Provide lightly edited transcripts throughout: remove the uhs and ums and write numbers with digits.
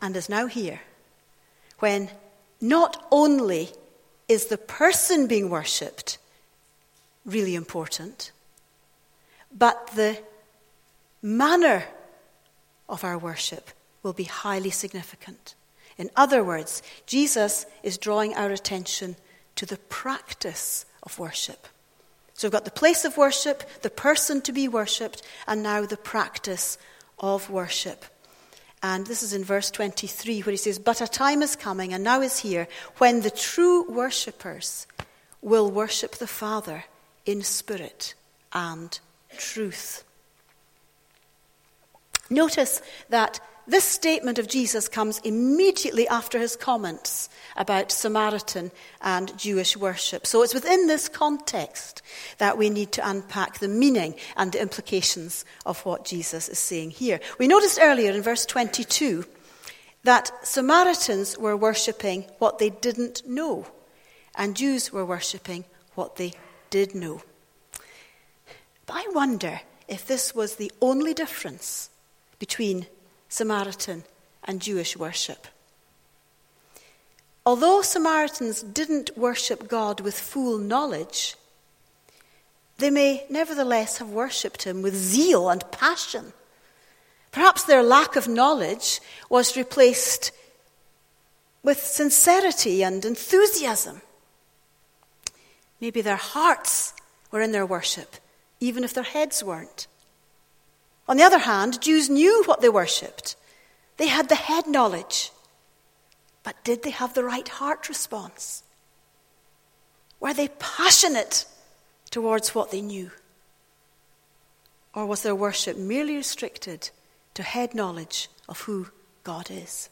and is now here, when not only is the person being worshipped really important, but the manner of our worship will be highly significant. In other words, Jesus is drawing our attention to the practice of worship. So we've got the place of worship, the person to be worshipped, and now the practice of worship. And this is in verse 23 where he says, "But a time is coming, and now is here, when the true worshippers will worship the Father in spirit and truth." Notice that this statement of Jesus comes immediately after his comments about Samaritan and Jewish worship. So it's within this context that we need to unpack the meaning and the implications of what Jesus is saying here. We noticed earlier in verse 22 that Samaritans were worshipping what they didn't know, and Jews were worshipping what they did know. But I wonder if this was the only difference between Samaritan and Jewish worship. Although Samaritans didn't worship God with full knowledge, they may nevertheless have worshipped him with zeal and passion. Perhaps their lack of knowledge was replaced with sincerity and enthusiasm. Maybe their hearts were in their worship, even if their heads weren't. On the other hand, Jews knew what they worshipped. They had the head knowledge. But did they have the right heart response? Were they passionate towards what they knew? Or was their worship merely restricted to head knowledge of who God is?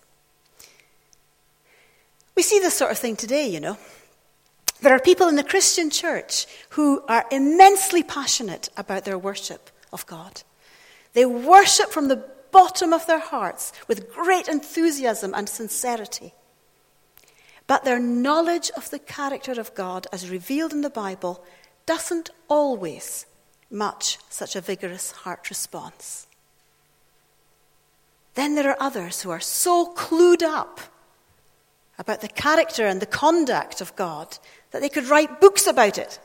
We see this sort of thing today, you know. There are people in the Christian church who are immensely passionate about their worship of God. They worship from the bottom of their hearts with great enthusiasm and sincerity. But their knowledge of the character of God as revealed in the Bible doesn't always match such a vigorous heart response. Then there are others who are so clued up about the character and the conduct of God that they could write books about it.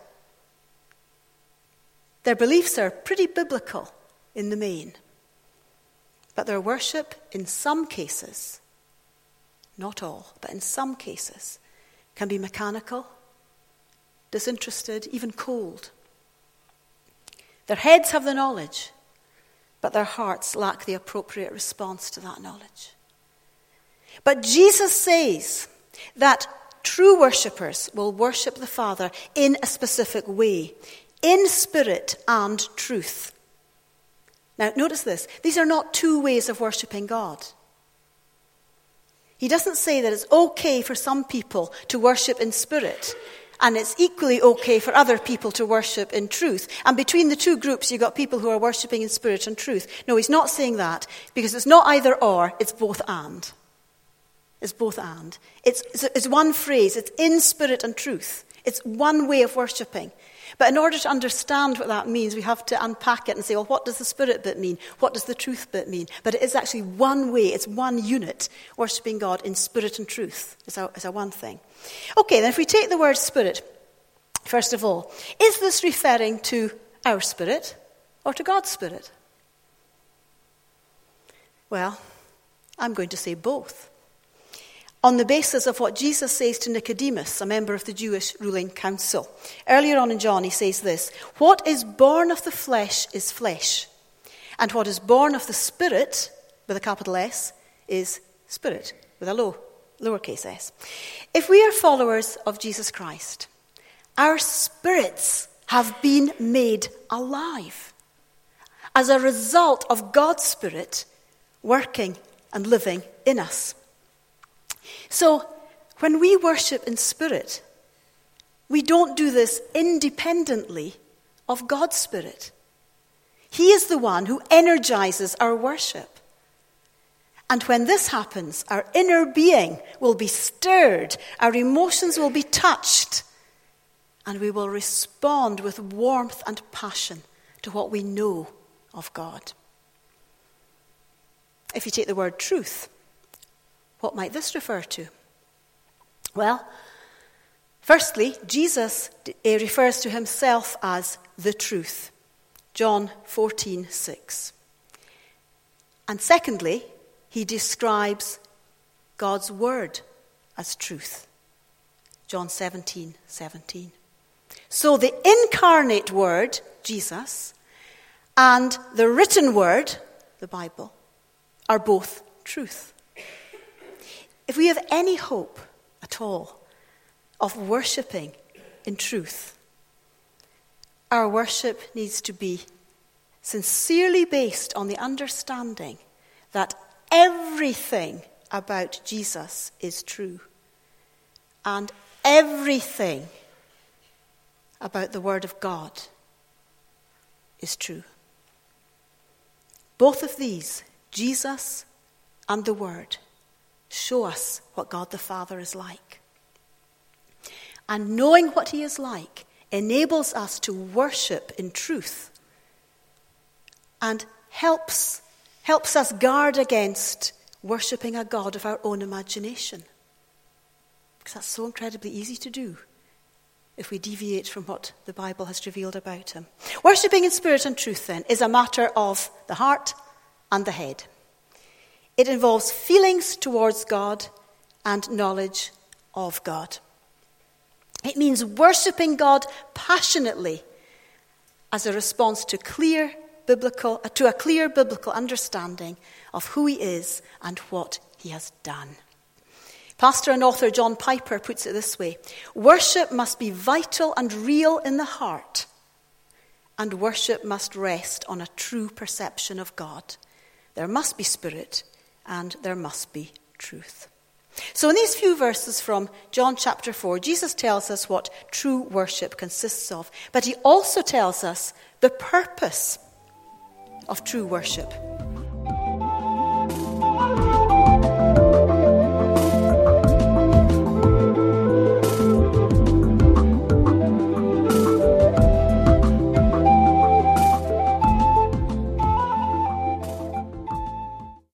Their beliefs are pretty biblical in the main. But their worship, in some cases, not all, but in some cases, can be mechanical, disinterested, even cold. Their heads have the knowledge, but their hearts lack the appropriate response to that knowledge. But Jesus says that true worshippers will worship the Father in a specific way, in spirit and truth. Now, notice this. These are not two ways of worshipping God. He doesn't say that it's okay for some people to worship in spirit, and it's equally okay for other people to worship in truth. And between the two groups, you've got people who are worshipping in spirit and truth. No, he's not saying that, because it's not either or, it's both and. It's both and. It's one phrase. It's in spirit and truth. It's one way of worshipping. But in order to understand what that means, we have to unpack it and say, well, what does the spirit bit mean? What does the truth bit mean? But it is actually one way, it's one unit, worshipping God in spirit and truth is a one thing. Okay, then if we take the word spirit, first of all, is this referring to our spirit or to God's spirit? Well, I'm going to say both. On the basis of what Jesus says to Nicodemus, a member of the Jewish ruling council. Earlier on in John, he says this: "What is born of the flesh is flesh, and what is born of the Spirit, with a capital S, is spirit, with a lowercase s." If we are followers of Jesus Christ, our spirits have been made alive as a result of God's Spirit working and living in us. So, when we worship in spirit, we don't do this independently of God's Spirit. He is the one who energizes our worship. And when this happens, our inner being will be stirred, our emotions will be touched, and we will respond with warmth and passion to what we know of God. If you take the word truth, What might this refer to? Well, firstly, Jesus refers to himself as the truth. John 14:6. And secondly, he describes God's word as truth. John 17:17. So the incarnate word, Jesus, and the written word, the Bible, are both truth. If we have any hope at all of worshipping in truth, our worship needs to be sincerely based on the understanding that everything about Jesus is true, and everything about the Word of God is true. Both of these, Jesus and the Word, show us what God the Father is like. And knowing what he is like enables us to worship in truth and helps us guard against worshipping a God of our own imagination. Because that's so incredibly easy to do if we deviate from what the Bible has revealed about him. Worshipping in spirit and truth, then, is a matter of the heart and the head. It involves feelings towards God and knowledge of God. It means worshipping God passionately as a response to a clear biblical understanding of who he is and what he has done. Pastor and author John Piper puts it this way: worship must be vital and real in the heart, and worship must rest on a true perception of God. There must be spirit, and there must be truth. So in these few verses from John chapter 4, Jesus tells us what true worship consists of, but he also tells us the purpose of true worship.